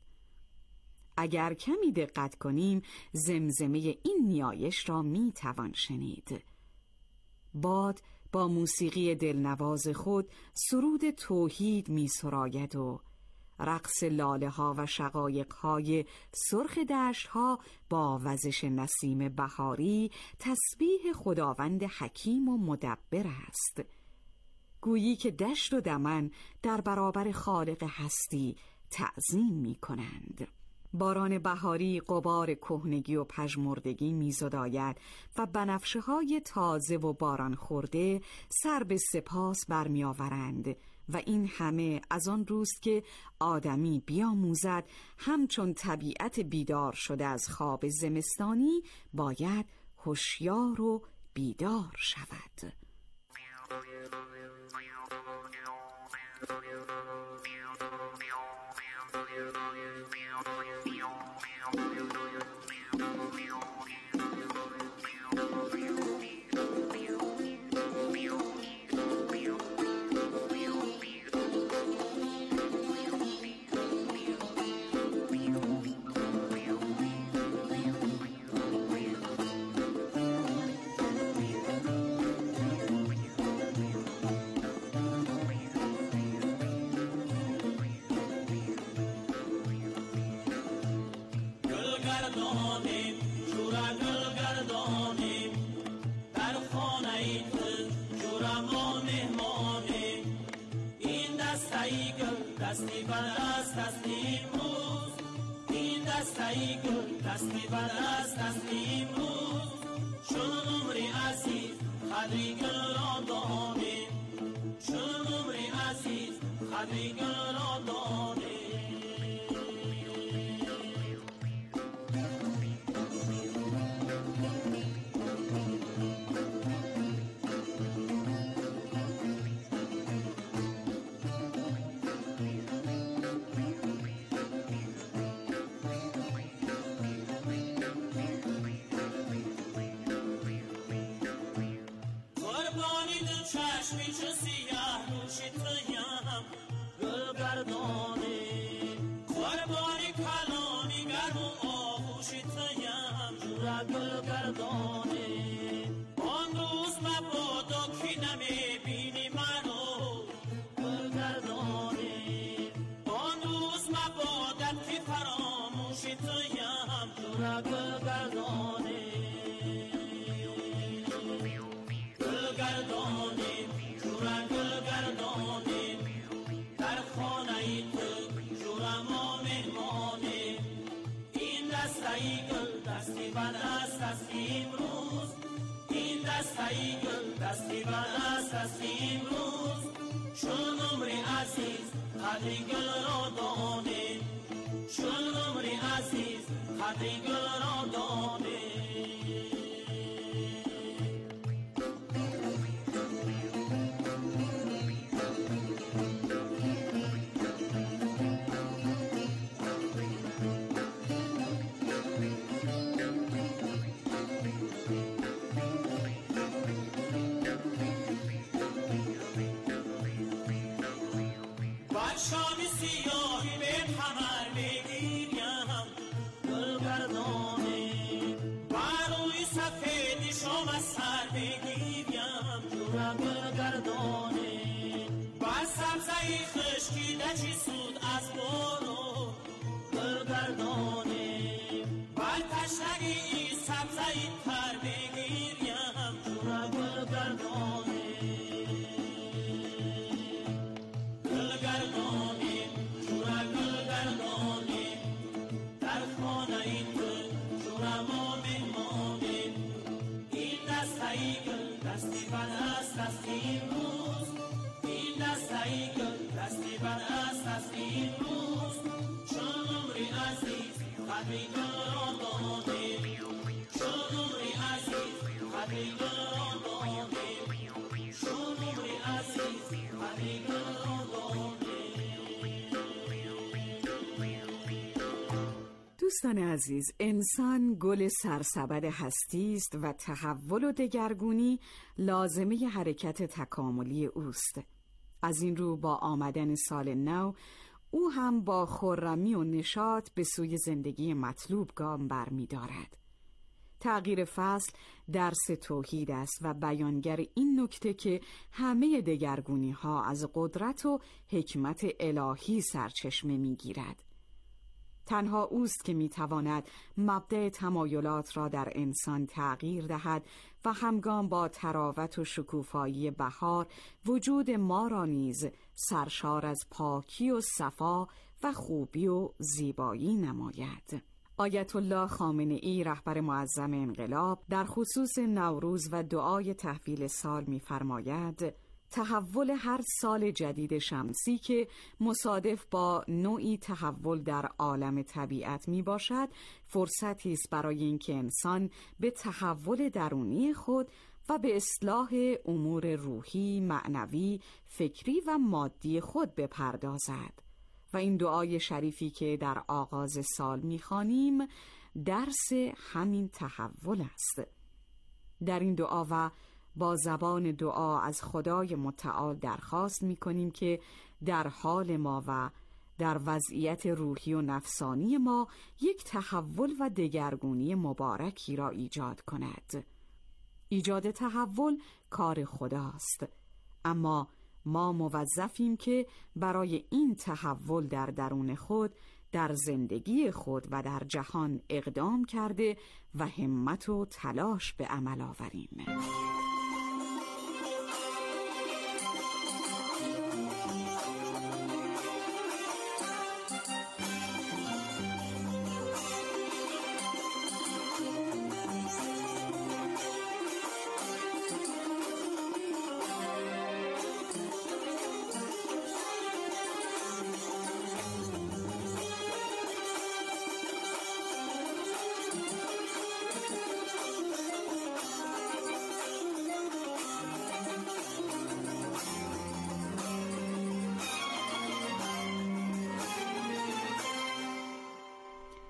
اگر کمی دقت کنیم زمزمه این نیایش را می توان شنید. باد با موسیقی دلنواز خود سرود توحید می سراید و رقص لاله ها و شقایق های سرخ دشت ها با وزش نسیم بهاری تسبیح خداوند حکیم و مدبر است. گویی که دشت و دمن در برابر خالق هستی تعظیم می کنند. باران بهاری غبار کهنگی و پژمردگی می‌زداید و بنفشه های تازه و باران خورده سر به سپاس برمی‌آورند و این همه از آن روست که آدمی بیاموزد همچون طبیعت بیدار شده از خواب زمستانی باید هوشیار و بیدار شود. دستی برست دستی امروز این دستی گل دستی برست دستی امروز چون عمری عزیز قدری گل را دانیم چون عمر عزیز قدری گل را دانیم چشمی چه سیاه روشی تیم گل گردانه قربانی کلامی گرم و آغوشی تیم جورا گل گردانه آن روز مبادا کی نمیبینی منو گل گردانه آن روز مبادت کی فراموشی تیم جورا گل گردانه گل گردانه دستی و دست است امروز این دستی گل دستی و دست است امروز چون عمر عزیز قدری گل را دانیم چون عمر عزیز قدری گل را دانیم شامی سیاهی به کمر بگیریم گل گردانه بروی سفیدی شام از سر بگیریم جورا گل گردانه بر سبزهی خشکیده چی سود از برو گل گردانه بر تشنگی سبزهی تر بگیریم جورا گل گردانه دستی و دست است امروز این دستی گل دستی و دست است امروز چون عمر عزیز قدری گل را دانیم چون عمر عزیز قدری گل را دانیم چون عمر عزیز قدری گل را دانیم. دوستان عزیز، انسان گل سرسبد هستی است و تحول و دگرگونی لازمه حرکت تکاملی اوست. از این رو با آمدن سال نو او هم با خرمی و نشاط به سوی زندگی مطلوب گام برمی‌دارد. تغییر فصل درس توحید است و بیانگر این نکته که همه دگرگونی‌ها از قدرت و حکمت الهی سرچشمه می‌گیرد. تنها اوست که میتواند مبدأ تمایلات را در انسان تغییر دهد و همگام با تراوت و شکوفایی بهار وجود ما را نیز سرشار از پاکی و صفا و خوبی و زیبایی نماید. آیت الله خامنه‌ای رهبر معظم انقلاب در خصوص نوروز و دعای تحویل سال می‌فرماید: تحول هر سال جدید شمسی که مصادف با نوعی تحول در عالم طبیعت می باشد فرصتی است برای اینکه انسان به تحول درونی خود و به اصلاح امور روحی، معنوی، فکری و مادی خود بپردازد و این دعای شریفی که در آغاز سال می خوانیم درس همین تحول است. در این دعا و با زبان دعا از خدای متعال درخواست می کنیم که در حال ما و در وضعیت روحی و نفسانی ما یک تحول و دگرگونی مبارکی را ایجاد کند. ایجاد تحول کار خداست، اما ما موظفیم که برای این تحول در درون خود، در زندگی خود و در جهان اقدام کرده و همت و تلاش به عمل آوریم.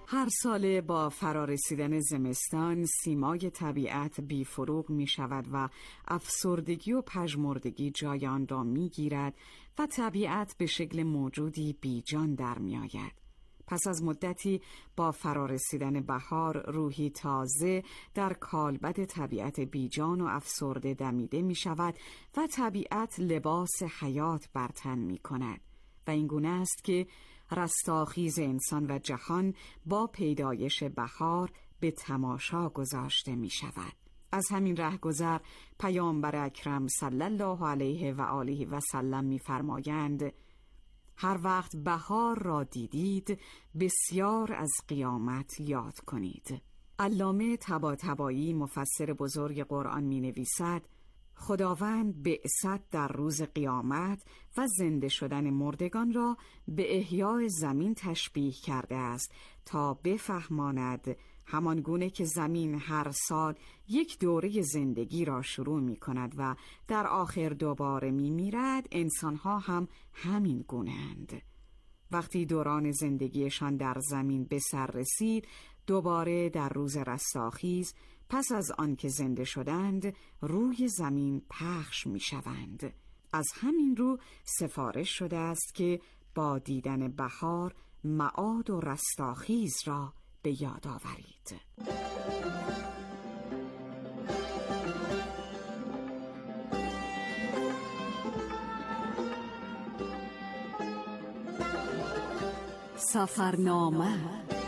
هر ساله با فرارسیدن زمستان سیمای طبیعت بی‌فروغ می شود و افسردگی و پژمردگی جای آن را می گیرد و طبیعت به شکل موجودی بیجان در می آید. پس از مدتی با فرارسیدن بهار روحی تازه در کالبد طبیعت بیجان و افسرده دمیده می شود و طبیعت لباس حیات بر تن می کند و این گونه است که رستاخیز انسان و جهان با پیدایش بهار به تماشا گذاشته می شود. از همین رهگذر پیامبر اکرم صلی الله علیه و آله و سلم می فرمایند هر وقت بهار را دیدید بسیار از قیامت یاد کنید. علامه طباطبایی مفسر بزرگ قرآن می نویسد خداوند بعثت در روز قیامت و زنده شدن مردگان را به احیای زمین تشبیه کرده است تا بفهماند همان گونه که زمین هر سال یک دوره زندگی را شروع می کند و در آخر دوباره می میرد، انسانها هم همین گونه اند. وقتی دوران زندگیشان در زمین به سر رسید، دوباره در روز رستاخیز پس از آن که زنده شدند روی زمین پخش می شوند. از همین رو سفارش شده است که با دیدن بهار معاد و رستاخیز را به یاد آورید. سفرنامه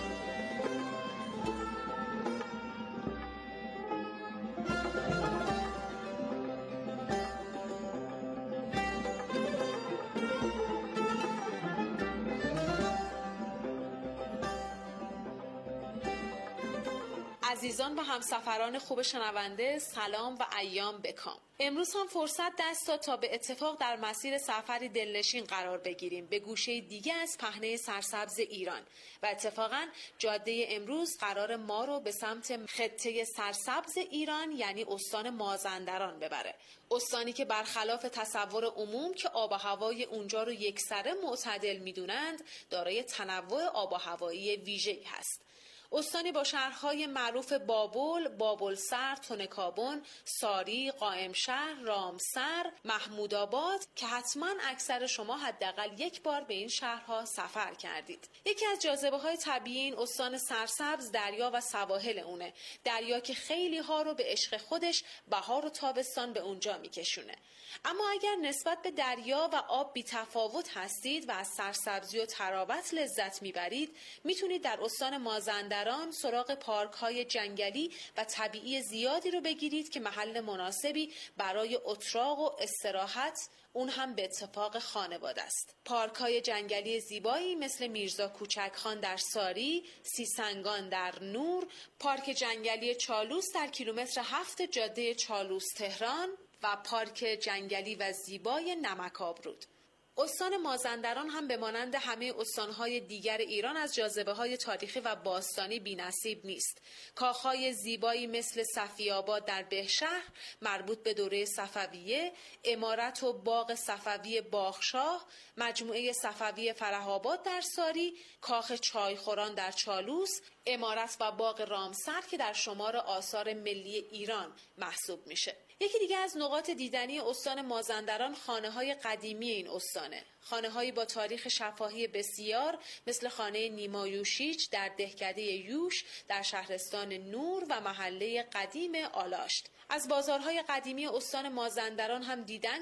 عزیزان و همسفران خوب شنونده، سلام و ایام بکام. امروز هم فرصت دست داد تا به اتفاق در مسیر سفری دلنشین قرار بگیریم به گوشه دیگه از پهنه سرسبز ایران و اتفاقا جاده امروز قرار ما رو به سمت خطه سرسبز ایران یعنی استان مازندران ببره. استانی که برخلاف تصور عموم که آب و هوای اونجا رو یکسره معتدل میدونند، دارای تنوع آب و هوایی ویژه‌ای هست. استانی با شهرهای معروف بابل، بابلسر، تنکابن، ساری، قائمشهر، رامسر، محمودآباد که حتما اکثر شما حداقل یک بار به این شهرها سفر کردید. یکی از جاذبه‌های طبیعی این استان سرسبز دریا و سواحل اونه. دریا که خیلی ها رو به عشق خودش بهار و تابستان به اونجا میکشونه. اما اگر نسبت به دریا و آب بی تفاوت هستید و از سرسبزی و تراوت لذت میبرید، میتونید در استان مازندران سراغ پارک های جنگلی و طبیعی زیادی رو بگیرید که محل مناسبی برای اتراق و استراحت، اون هم به اتفاق خانواده است. پارک های جنگلی زیبایی مثل میرزا کوچکخان در ساری، سیسنگان در نور، پارک جنگلی چالوس در کیلومتر هفت جاده چالوس تهران و پارک جنگلی و زیبای نمک‌آبرود. استان مازندران هم به مانند همه استانهای دیگر ایران از جاذبه‌های تاریخی و باستانی بی‌نصیب نیست. کاخهای زیبایی مثل صفی‌آباد در بهشهر مربوط به دوره صفویه، عمارت و باغ صفوی باغشاه، مجموعه صفوی فره‌آباد در ساری، کاخ چایخوران در چالوس، عمارت و باغ رامسر که در شمار آثار ملی ایران محسوب میشه. یکی دیگه از نقاط دیدنی استان مازندران خانه‌های قدیمی این استانه. خانه‌هایی با تاریخ شفاهی بسیار مثل خانه نیما یوشیچ در دهکده یوش در شهرستان نور و محله قدیم آلاشت. از بازارهای قدیمی استان مازندران هم دیدن